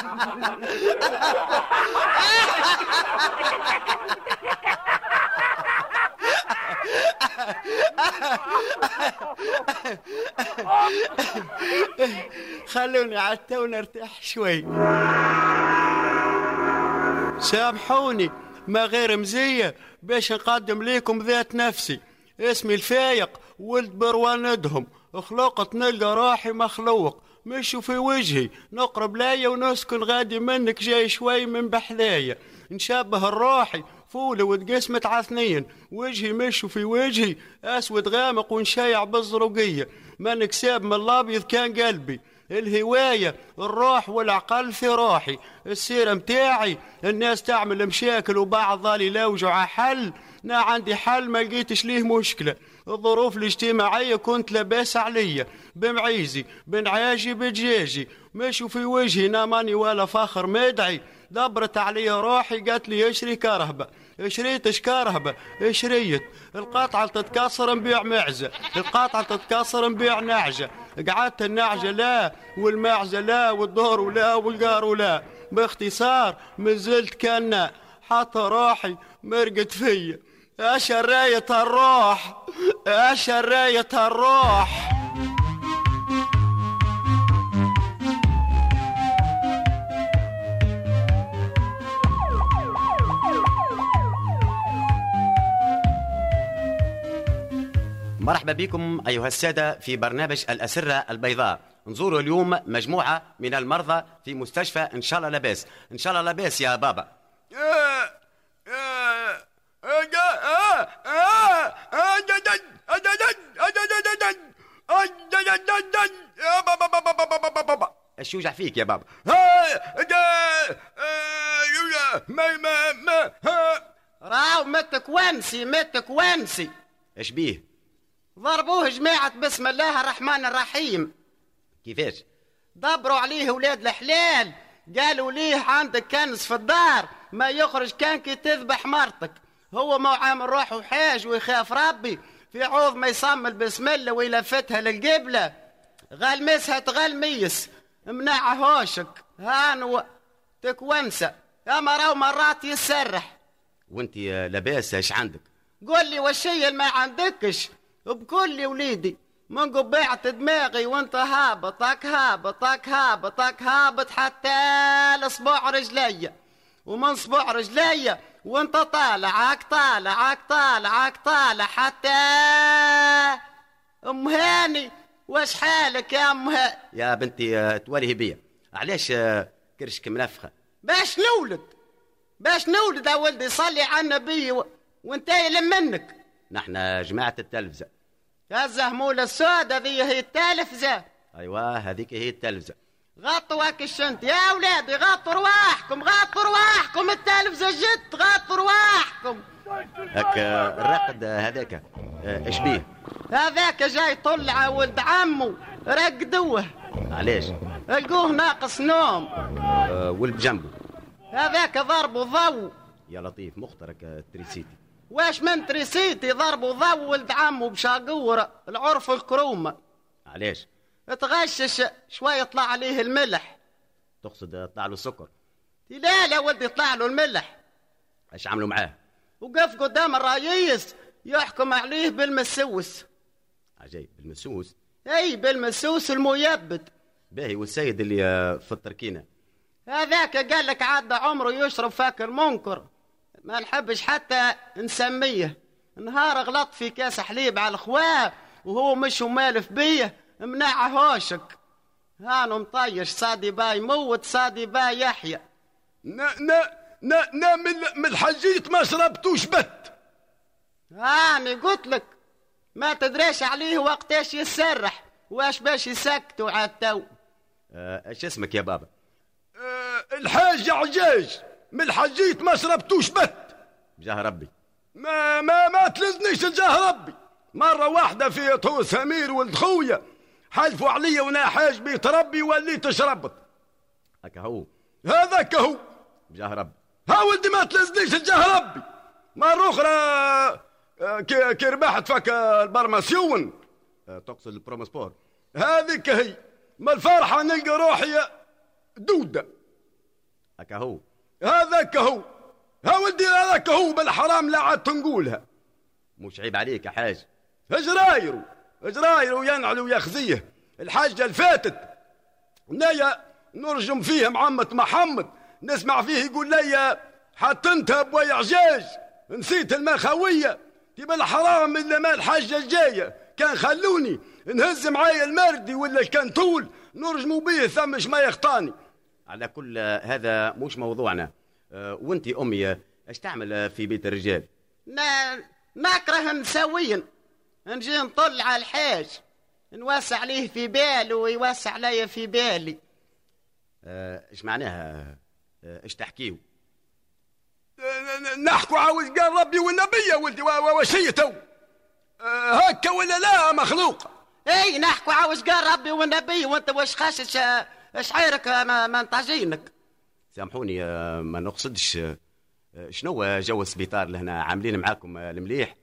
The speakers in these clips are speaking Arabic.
خلوني عدت ونرتاح شوي. سامحوني ما غير مزية باش نقدم ليكم ذات نفسي. اسمي الفايق ولد برواندهم، خلقت نلقى روحي مخلوق، مشوا في وجهي نقرب ليا ونسكن غادي منك جاي شوي من بحذايا، نشبه الروحي فول وتقسمت عثنين، وجهي مشوا في وجهي اسود غامق ونشيع بالزرقية، ما نكسب من الابيض كان قلبي، الهواية الروح والعقل في روحي، السيرة متاعي الناس تعمل مشاكل وبعض ظالي لوجع حل، نا عندي حل ما لقيتش ليه مشكلة، الظروف الاجتماعية كنت لاباس عليا، بمعيزي بنعاجي بجاجي، مشوا في وجهي نا ماني ولا فخر مدعي، دبرت علي روحي قالت لي اشري كرهبة، شريتش كرهبة شريت، القطعة تتكسر نبيع معزة، القطعة تتكسر نبيع نعجة، قعدت النعجة لا والمعزة لا والدور لا والقار لا، باختصار مازلت كنا حتى روحي مرقت فيا، شراية الروح شراية الروح. مرحبا بكم أيها السادة في برنامج الأسرة البيضاء. نزور اليوم مجموعة من المرضى في مستشفى إن شاء الله لاباس. إن شاء الله لاباس يا بابا. ايش يوجع فيك يا بابا؟ راو متك وانسي. ايش بيه؟ ضربوه جماعة بسم الله الرحمن الرحيم. كيفاش؟ دبروا عليه ولاد الحلال، قالوا ليه عندك كنز في الدار ما يخرج كان كي تذبح مرتك، هو ما عامل روحه حاج ويخاف ربي، في عوض ما يصمل بسم الله ويلفتها للقبلة، غلمسها تغلميس منع هوشك هانو تكونسة يا مراو مرات يسرح. وانت لاباس ايش عندك؟ قول لي وشي ما عندكش بكل وليدي، من قبعت دماغي وانت هابطك حتى لصبع رجلي، ومن صبع رجلي وانت طالع حتى ام هاني. واش حالك يا ام هاني؟ يا بنتي تولي بيا علاش كرشك منفخه؟ باش نولد يا ولدي صلي على النبي وانت يلم منك. نحن جماعة التلفزة. يا الزهمولة السوداء ذي هي التلفزة. ايوه هذيك هي التلفزة. غطوا هكش انت يا اولادي، غطوا رواحكم التلفزة جت، غطوا رواحكم. هك الرقد هذاك ايش بيه؟ هذاك جاي طلع ولد عمو رقدوه. علاش؟ لقوه ناقص نوم. ولد جنبه هذاك ضربوا ضو. يا لطيف مخترك تريسيتي. واش من تريسيتي؟ ضربوا ضو ولد عمو بشاقورة العرف الكرومة. علاش؟ تغشش شوية طلع عليه الملح. تقصد طلع له السكر؟ لا ولدي طلع له الملح. ايش عملوا معاه؟ وقف قدام الرئيس يحكم عليه بالمسوس. عجيب بالمسوس؟ اي بالمسوس الميبد. باهي والسيد اللي في التركينة هذاك قال لك عاد عمره يشرب فاكر منكر، ما نحبش حتى نسميه، نهار غلط في كاس حليب على الخواه وهو مش مالف بيه منع هوشك هانو مطيش صادي باي موت صادي باي يحيى. نا من الحجيت ما شربتوش بت. هاني قلت لك ما تدريش عليه وقتاش يسرح واش باش يسكتوا عالتو. ايش اسمك يا بابا؟ الحاج عجاج. من الحجيت ما شربتوش بت. بجاه ربي. ما تلزنيش الجاه ربي. مرة واحدة في طو سمير ولد خويا حلفوا عليا وانا حاج بيت ربي وليت شربت. هكا هو هذاك هو بجاه ربي. ها ولدي ما تلزنيش الجاه ربي. مرة أخرى كي ربحت فك البرماسيون. تقصد البروموسبور؟ هذيك هي. ما الفرحة نلقى روحي دودة. هكا هو هذاك هو. ها ولدي هذاك هو بالحرام لا عاد تنقولها. مش عيب عليك يا حاج. اجرايرو ينعلو يخزيه. الحاجة الفاتت نايا نرجم فيه معمة محمد، نسمع فيه يقول لي حتى انت بويا عجاج نسيت المخاوية. تبا الحرام إلا ما الحاجة الجاية كان خلوني نهز معايا المردي ولا الكنتول نرجموا به ثمش ما يخطاني. على كل هذا مش موضوعنا. وانتي أمي اش تعمل في بيت الرجال؟ نكره نسوين، نجي نطل على الحاج نوسع عليه في باله ويوسع علي في بالي. ايش معناها؟ ايش تحكيو؟ نحكوا عاوز قال ربي والنبي يا ولدي وشيتو هكا ولا لا مخلوق؟ اي نحكوا عاوز قال ربي والنبي وانت واش خاشش شعيرك ما انتعجينك. سامحوني ما نقصدش. شنو جو السبيطار اللي هنا عاملين معاكم المليح؟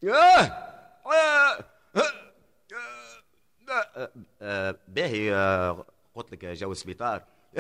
باهي قلت لك جو السبيطار.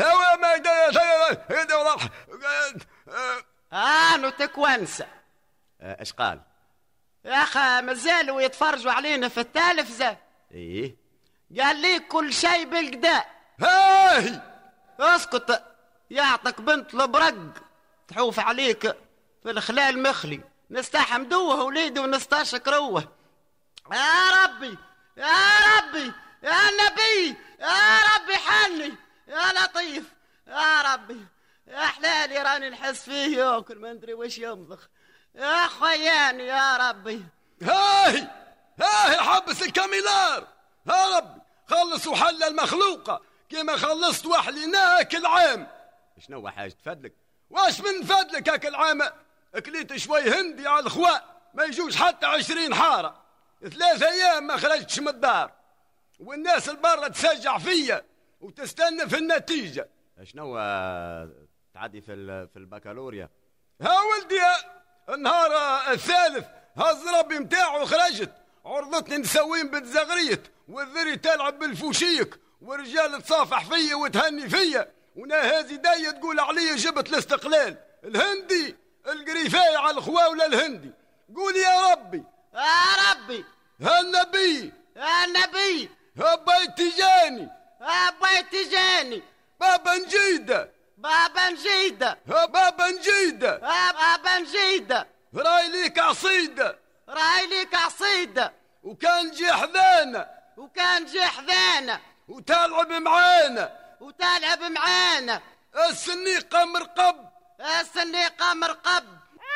نتكونسة. اش قال؟ يا اخا مازالوا يتفرجوا علينا في التلفزة. ايه قال لي كل شيء بالقداء. هاي اسكت يعطك بنت البرق تحوف عليك في الخلال مخلي نستحم دوه وليدي ونستشكروه. يا ربي يا ربي يا نبي يا ربي حني يا لطيف يا ربي يا حلالي راني نحس فيه ياكل ما ندري وش يمضخ يا خياني يا ربي. هاي حبس الكاميلار يا ربي خلص وحل المخلوقة كما خلصت وحليناها كل عام. شنو حاجة تفدلك؟ واش من فدلك هاك العام؟ اكليت شوي هندي على الخواء ما يجوش حتى 20 حارة. 3 أيام ما خرجتش من الدار والناس البرة تسجع فيا وتستنى في النتيجة. شنو تعدي في البكالوريا؟ ها ولدي النهار الثالث هز ربي متاعه خرجت عرضتني نسوين بالزغريت والذري تلعب بالفوشيك والرجال تصافح فيا وتهني فيا وناهازي داية تقول علي جبت الاستقلال. الهندي القريفاي على الخواولة الهندي. قول يا ربي يا ربي هالنبي يا نبي بيت جاني بيت جاني بابا نجيدة بابا نجيدة بابا نجيدة بابا نجيدة راي ليك عصيدة راي ليك عصيدة وكان جي حذانا وكان جي حذانا وتلعب معانا وتلعب معانا السنيقة مرقب السنيقة مرقب.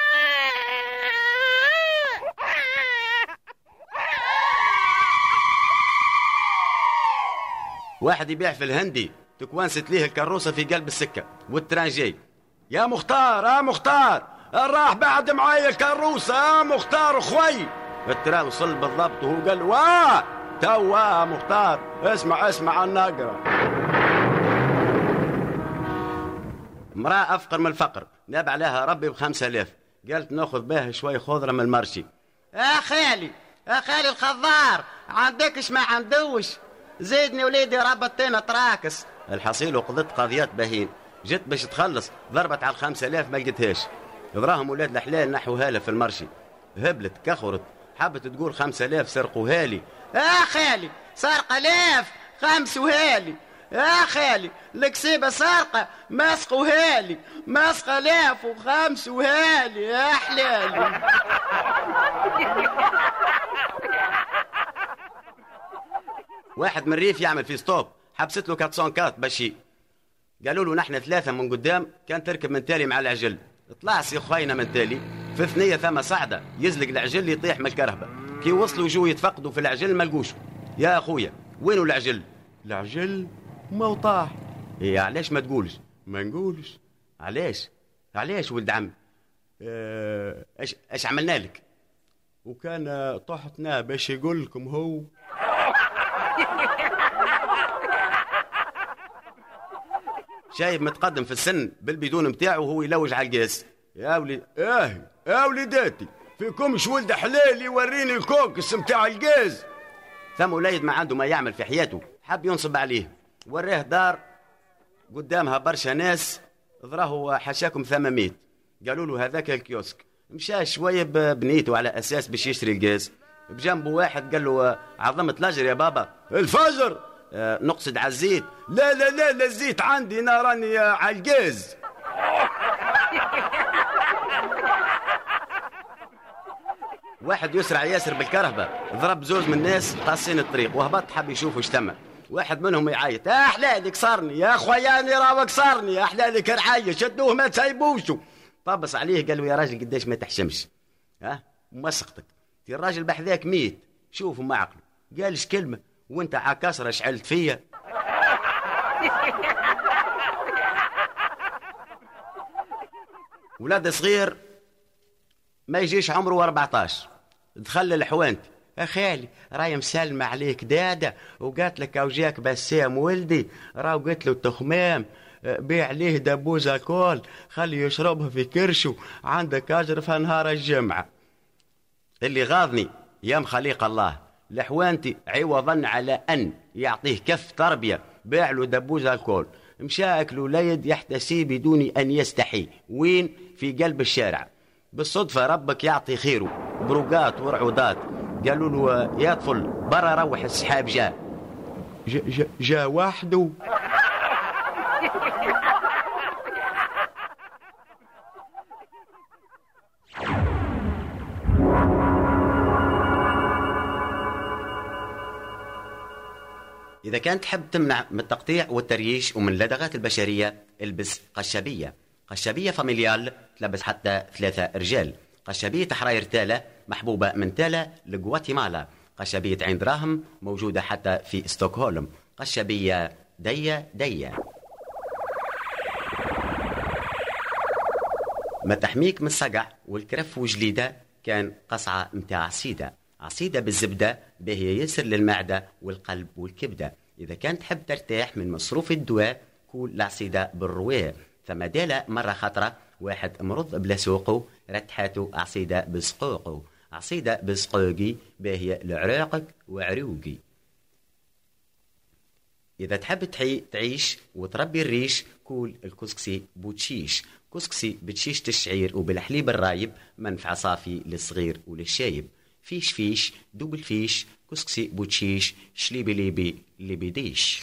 واحد يبيع في الهندي تكوانست ليه الكروسة في قلب السكة والترانجي. يا مختار مختار راح بعد معايا الكروسة مختار خوي. التران وصل بالضبط وهو قال واه توا مختار اسمع الناقرة. امرأة أفقر من الفقر ناب عليها ربي ب5000 قالت ناخذ بها شوي خضرة من المرشي. يا خالي الخضار عندكش ما عندوش زيدني وليدي ربطتنا تراكس. الحصيل وقضت قضيات باهين جت باش تخلص ضربت على 5000 ما لقيتهاش. دراهم ولاد الحلال نحوها لها في المرشي هبلت كخرت حبت تقول 5000 سرقوها لي. يا خالي سرقة 1000 5 لي. يا خالي الكسيبة سرقة مسقوها لي مسقة 1000 و5 لي يا حلالي. واحد من الريف يعمل في ستوب حبست له 400 كات بشي. قالوا له نحن 3 من قدام كان تركب من تالي مع العجل. طلع سي خوينا من تالي في ثنية ثم صعدة يزلق العجل يطيح من الكرهبة. كي وصلوا جو يتفقدوا في العجل ما لقوش. يا أخويا وينو العجل؟ العجل ما طاح. إيه علاش ما تقولش؟ ما نقولش. علاش ولد عمي؟ ايش عملنا لك؟ وكان طحتنا باش يقول لكم هو. شايب متقدم في السن بالبدون متاعه وهو يلوج على القاس. يا ولي يا وليداتي فيكمش ولد حلال يوريني الكوكس متاع القاز. ثم وليد ما عنده ما يعمل في حياته حب ينصب عليه وراه دار قدامها برشا ناس ضراه حشاكم 800. قالوا له هذاك الكيوسك. مشى شويه بنيته على اساس باش يشتري الغاز. بجنبه واحد قال له عظمت الاجر يا بابا. الفجر؟ نقصد على الزيت. لا لا لا لا، الزيت عندي، انا راني على الغاز. واحد يسرع ياسر بالكرهبه، ضرب زوج من الناس قاصين الطريق وهبط حب يشوف واش تم. واحد منهم يعيط يا حلالي كسرني يا خوياني، راهو كسرني يا حلالي، كان عايش شدوه ما تسيبوشو. طبس عليه قال له يا راجل قداش ما تحشمش، مسقتك الراجل بحذاك ميت، شوفوا ما عقله. قالش كلمه وانت عكسره شعلت فيا. ولاد صغير ما يجيش عمره 14 دخل لحوانتي، يا خالي راهي مسلمة عليك دادا وقالت لك اوجاك بسام ولدي، راهو قلت له التخمام بيع ليه دبوزة كول خلي يشربها في كرشه، عندك اجر في نهار الجمعة. اللي غاضني يا مخليق الله لحوانتي عوضا على ان يعطيه كف تربية باع له دبوزة الكول، مشى اكل وليد يحتسي بدون ان يستحي. وين؟ في قلب الشارع. بالصدفة ربك يعطي خيره، بروقات ورعودات. قالوا له يا طفل برا روح السحاب جا وحده. إذا كانت تحب تمنع من التقطيع والترييش ومن اللدغات البشرية البس قشابية. قشابية فاميليال تلبس حتى 3 رجال. قشابية حراير تالا محبوبة من تالا لغواتيمالا. قشابية عين دراهم موجودة حتى في ستوكهولم. قشابية دية. ما تحميك من الصقع والكرف وجليدة كان قصعة متاع عصيدة بالزبدة باهية يسر للمعدة والقلب والكبدة. إذا كانت تحب ترتاح من مصروف الدواء كول العصيدة بالرواه. ثم دالة مرة خطرة واحد مرض بلا سوقه رتحاته عصيدة بسقوقه. عصيدة بسقوقي باهية لعراقك وعروقي. إذا تحب تعيش وتربي الريش كول الكسكسي بوتشيش. كسكسي بتشيشة الشعير وبالحليب الرايب منفعة صافي للصغير وللشايب. فيش دوبل فيش كسكسي بوتشيش شليبي ليبي لبيديش.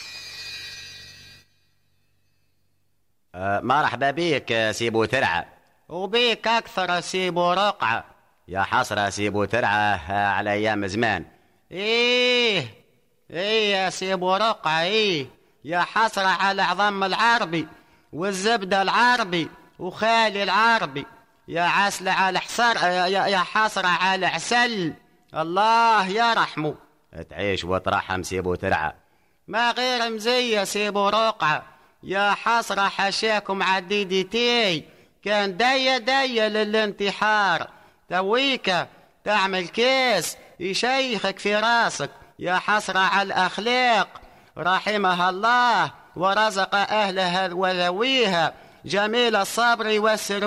مرحبا بيك سيبو ترعى. وبيك أكثر سيبو رقعة. يا حسرة سيبو ترعى على أيام زمان. إيه يا سيبو رقعة، إيه يا حسرة على عظم العربي والزبدة العربي وخالي العربي. يا عسل على حصر يا حسرة على عسل، الله يرحمه. تعيش وترحم سيبو ترعى. ما غير مزية سيبو رقعة. يا حسرة حشاكم عديدتي كان دية للانتحار. تويك تعمل كيس يشيخك في راسك. يا حسرة على الأخلاق رحمها الله ورزق أهلها وذويها جميل الصبر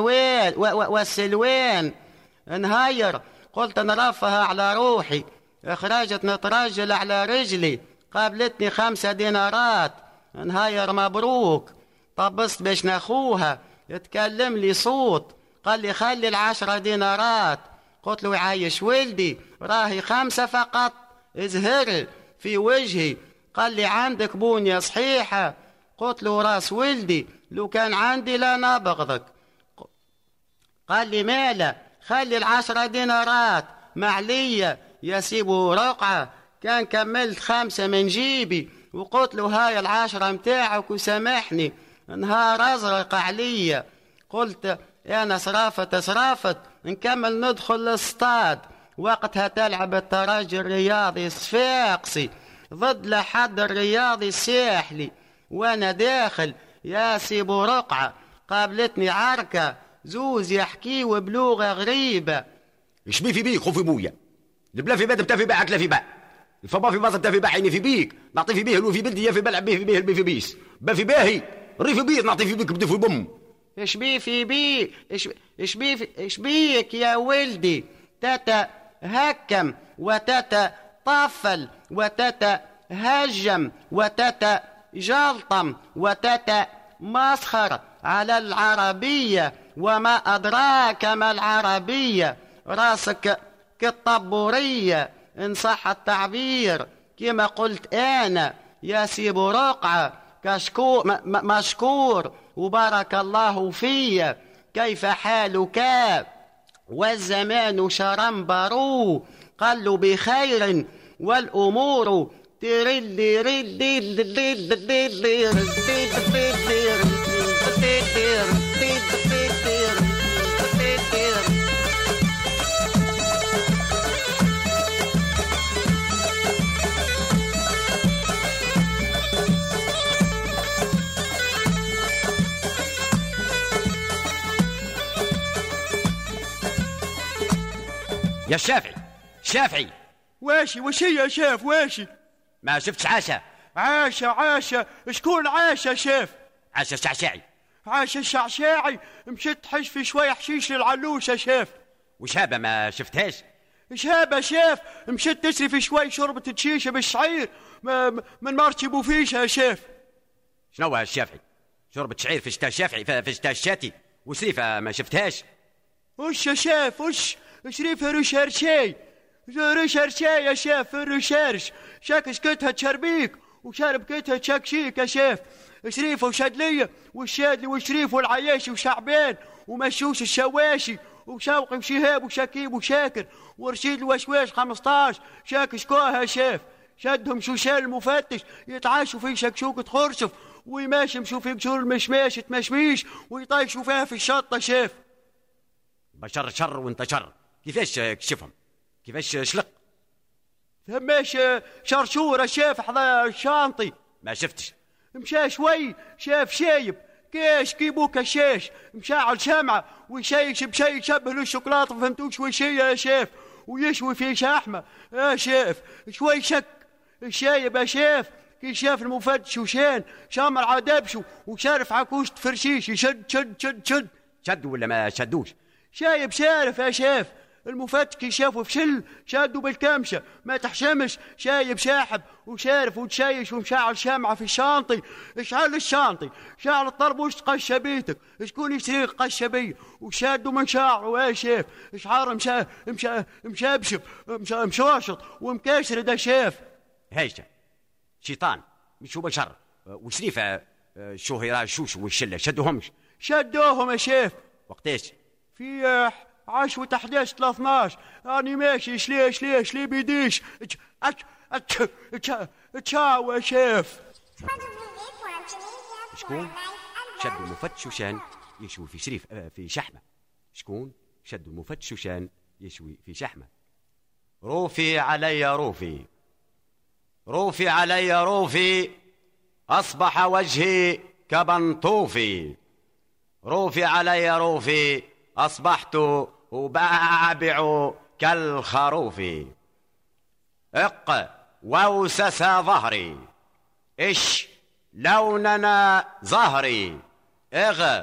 والسلوين. انهير قلت نرفها على روحي، اخرجت نترجل على رجلي، قابلتني 5 دينارات. انهير مبروك. طبست باش ناخوها، يتكلم لي صوت قال لي خلي 10 دينارات. قلت له عايش ولدي راهي 5 فقط. ازهر في وجهي قال لي عندك بونية صحيحة. قلت له راس ولدي لو كان عندي لا نبغضك. قال لي مالا خلي 10 دينارات معلية يا سيبو رقعة. كان كملت 5 من جيبي وقلت له هاي 10 متاعك وسامحني. نهار ازرق عليا. قلت انا صرافت نكمل ندخل الاستاد. وقتها تلعب الترجي الرياضي الصفاقسي ضد لحد الرياضي الساحلي. وانا داخل يا سيبو رقعة قابلتني عركة زوز يحكيوا بلغة غريبة. ايش بي في بيك خوفي بويا؟ البلا في باد بتا في باعك لا في باع. الفبا في باز بتا في باع عيني في بيك نعطي في بيه. لو في بلدي يا في بلعب بيه في بيه البي في بيس با في باهي ري في بيه نعطي في بيك بدي في بم. ايش بي في بي ايش بيك يا ولدي؟ تاتا هكم وتاتا طفل وتاتا هجم وتاتا جلطم وتاتا مسخر على العربية، وما أدراك ما العربية، راسك كالطبورية إن صح التعبير، كما قلت أنا يا سي برقعة مشكور وبارك الله فيا. كيف حالك والزمان شرنبرو؟ قالوا بخير والأمور ترلي رلي يا الشافعي. شافعي واشي وشي يا شيف واشي؟ ما شفتش عاشا؟ عاشا شكون عاشا شيف؟ عاشا الشعشاعي. عاشا الشعشاعي مشيت تحش في شوية حشيش للعلوشة شيف. وشابة ما شفتهاش؟ شابة شيف مشيت تسري في شوي شربة تشيشة بالشعير من مرتي بوفيشة يا شيف. شنو الشافعي؟ شربة شعير في شتا الشافعي في شتا الشاتي وسريفة ما شفتهاش؟ وش يا شيف وش شريفة رشارشي رشارشي يا شيف الرشارش شاك شكتها تشربيك وشارب كتها تشكشيك يا شيف. شريفة وشادلية والشادلي وشريف والعياشي وشعبان ومشوش الشواشي وشوقي وشهاب وشكيب وشاكر ورشيد الوشواش 15 شاك شكوها يا شيف. شدهم شوشال المفتش يتعاشوا في شكشوكة خرشف ويماشمشوا في قشور المشماش تمشميش ويطيشوا فيها في الشطة شيف. بشر شر وانت شر، كيفاش كشفهم؟ كيفاش شلق؟ فماش شرشورة شاف حدا الشانطي ما شفتش. مشى شوي شاف شايب كاش كيبوك الشاش مشاعل شمعة ويشيش بشي يشبه له الشوكولاتة فهمتوش وش هي يا شيف ويشوي فيه شحمة يا شيف. شوي شك الشايب يا شيف كي شاف المفتش وشان شامر عدبشو وشارف عكوش تفرشيش يشد شد ولا ما شدوش؟ شايب شارف يا شيف. المفتش كي شافه فشل شادوا بالكمشة ما تحشمش شايب شاحب وشارف وتشيش ومشاعل شمعة في الشانطي. اشعل الشانطي شعل الطربوش تقشى بيتك شكون يسريق قشى بيه وشادوا من شعره يا شيف. اشعار مشابشب مشوشط ومكاشر ده شيف. هيجة شيطان مش هو بشر وشريفة شهيرة شوش والشلة شدوهمش؟ شدوهم يا شيف. وقتاش؟ في 10 11 12 أنا ماشي شلي بيديش تشاو يا شيف. شكون شد المفتش وشان يشوي في شريف في شحمة؟ شكون شد المفتش وشان يشوي في شحمة؟ روفي علي روفي روفي علي روفي أصبح وجهي كبنطوفي. روفي علي روفي أصبحت أبعبع كالخروف. اق ووسس ظهري إش لوننا ظهري. اغ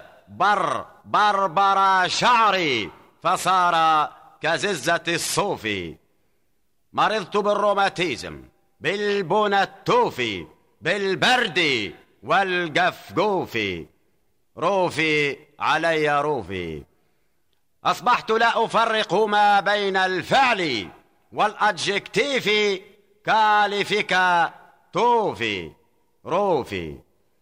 بربر شعري فصار كززة الصوف. مرضت بالروماتيزم بالبونتوف بالبرد والجفجوف. روفي علي روفي أصبحت لا أفرق ما بين الفعل والأدجكتيف كالفك توفي. روفي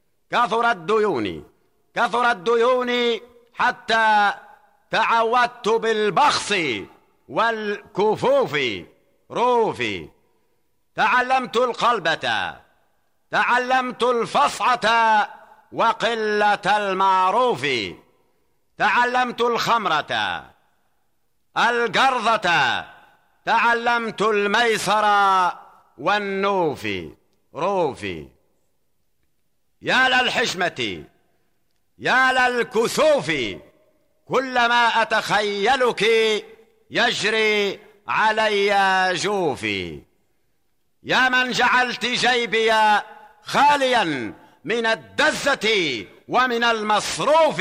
كثرت ديوني حتى تعودت بالبخس والكفوف. روفي تعلمت القلبة تعلمت الفصعة وقلة المعروف. تعلمت الخمرة القرضة تعلمت الميسر والنوف. روفي يا للحشمة يا للكسوف كلما أتخيلك يجري علي جوفي. يا من جعلت جيبي خاليا من الدزة ومن المصروف.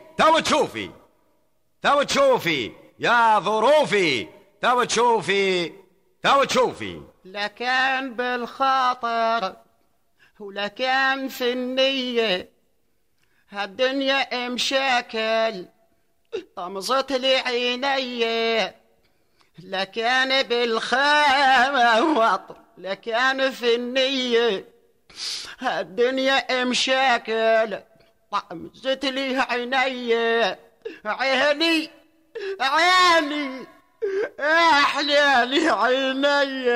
تو تشوفي يا ظروفي تو تشوفي. لكان بالخاطر ولكان في النية هالدنيا مشاكل طمزت لي عيني، لكان بالخامة وطر لكان في النية. هالدنيا مشاكل طمزت لي عيني، عيني عيني احلالي عيني.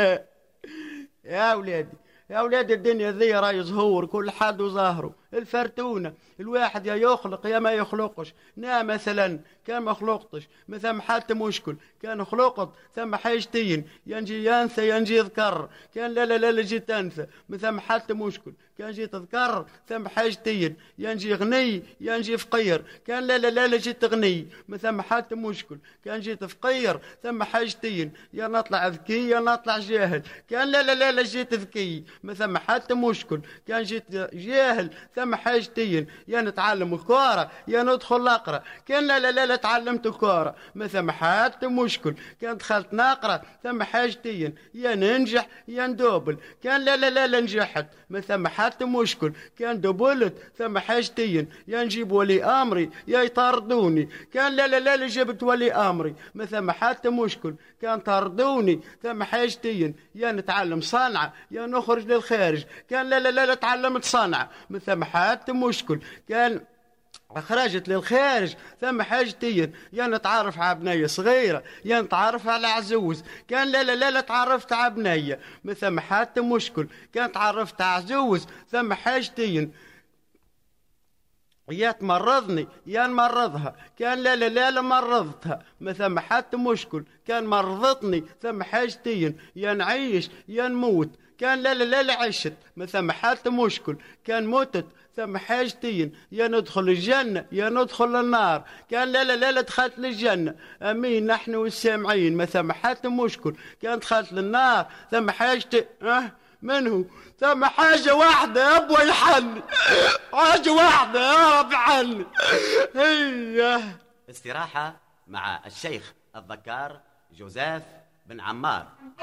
يا ولادي يا ولاد الدنيا ذي راي زهور كل حد وظهره الفرتونة. الواحد يا يخلق يا ما يخلقش. مثلا كان ما خلقتش ما ثم حتى مشكل، كان خلقت ثم حاجتين ينجي ينسى ينجي يذكر، كان لا لا لا جيت تنسى ما ثم حتى مشكل، كان جيت تذكر ثم حاجتين ينجي غني ينجي فقير، كان لا لا لا جيت غني ما ثم حتى مشكل، كان جيت فقير ثم حاجتين يا نطلع ذكي يا نطلع جاهل، كان لا لا لا جيت ذكي ما ثم حتى مشكل، كان جيت جاهل ثم حاجتين يا نتعلم الكورة يا ندخل نقرا، كان لا لا لا تعلمت الكورة ما ثم حتى مشكل، كان دخلت نقرا ثم حاجتين يا ننجح يا ندوبل، كان لا لا لا نجحت ما ثم حتى مشكل، كان دبلت ثم حاجتين يا نجيب ولي امري يا يطردوني، كان لا لا لا جبت ولي امري ما ثم حتى مشكل، كان طردوني ثم حاجتين يا نتعلم صنعة يا نخرج للخارج، كان لا لا لا تعلمت صنعة ما ثم حتى مشكل، كان خرجت للخارج ثم حاجتين يا نتعرف على بنية صغيرة يا نتعرف على عزوز، كان لا لا لا تعرفت على بنية ما ثم حتى مشكل، كان تعرفت على عزوز ثم حاجتين يا تمرضني يا نمرضها، كان لا لا لا مرضتها ما ثم حتى مشكل، كان مرضتني ثم حاجتين يا نعيش يا نموت، كان لا لا لا عشت ما ثم حتى مشكل، كان متت ثم حاجتين يا ندخل الجنة يا ندخل النار، كان لا لا لا دخلت للجنة امين نحن والسامعين ما ثم حتى مشكل، كان دخلت للنار ثم حاجتين منه ثم حاجة واحدة يا ابو يحني، حاجة واحدة يا رب يحني. هي استراحة مع الشيخ الذكار جوزيف بن عمار.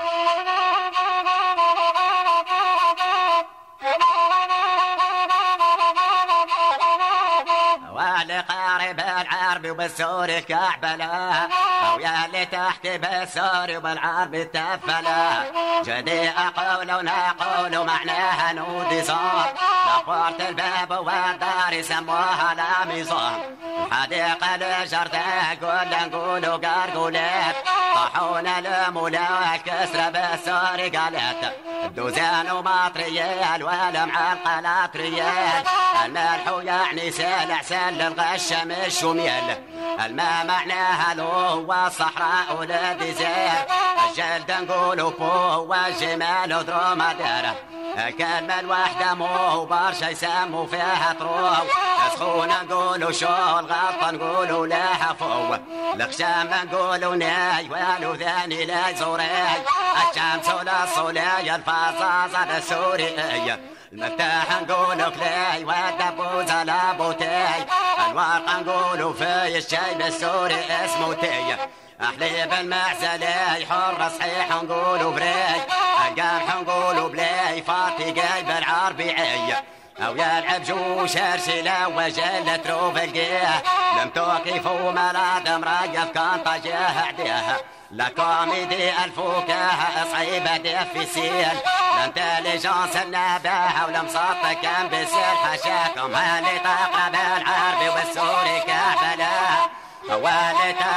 واللي قارب العربي وبالسوري كعبلة، ويا اللي تحت بالسوري وبالعربي تفلة، جدي أقول ونقول معناها نودي صار، لقورت الباب والدار يسموها لاميصان، الحديقة لجرتها كل نقولوا قرقولات، طاحون المولا كسرة بالسوري قالت، الدوزان ومطريال ولا معلقلات ريال، الملح يعني سلع سل الغش مش وميل، الماء معناها له والصحراء ولديزير، الجلد نقولوا فوه والجمال درومادير، الكلمة الواحدة مو برشا يسموا فيها طروه، سخونة نقولوا شو الغلطة نقولوا لها فو، الخشام نقولوا ناي والوذاني لا يزوري، الشمس والصولية الفظاظة بالسورية، المفتاح نقولوا كلاي والدبوزة لابوتاي، الورقة نقولوا في الشاي بالسوري اسمه تاي، حليب المعزلي حر صحيح نقولوا بري، القمح نقولوا بلاي فاطي جايب العربي عي، او يلعب جوش ارسله وجل تروف القيه، لم توقف ومراد مريف كان طجاه عديها، لا كوميدي الفكاهة صعيبة دف سيل، لا انتليجنس النباهة ولا مصطة كان بالسيل، حشاكم اللي تقرا بالعربي والسوري كعبلة، واللي